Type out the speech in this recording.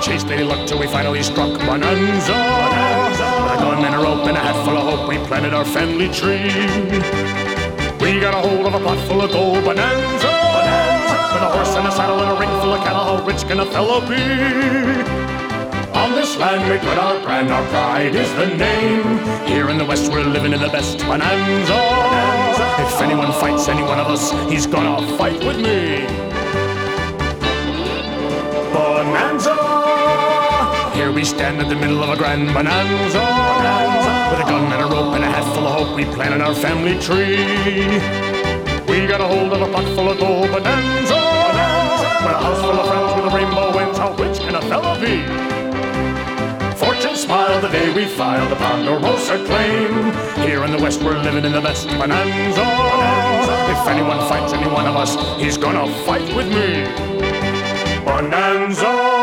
chased Lady Luck till we finally struck Bonanza. With a gun and a rope and a hat full of hope, we planted our family tree. We got a hold of a pot full of gold. Bonanza. With a horse and a saddle and a ring full of cattle, how rich can a fellow be? On this land we put our brand, our pride is the name. Here in the West we're living in the best Bonanza. If anyone fights any one of us, he's gonna fight with me. Bonanza. Here we stand in the middle of a grand bonanza. With a gun and a rope and a hat full of hope, we planted our family tree. We got a hold of a pot full of gold. Bonanza. With a house full of friends with a rainbow ends, how rich can a fella be? Fortune smiled the day we filed the Ponderosa claim. Here in the West we're living in the best bonanza. If anyone fights any one of us, he's gonna fight with me. Bonanza.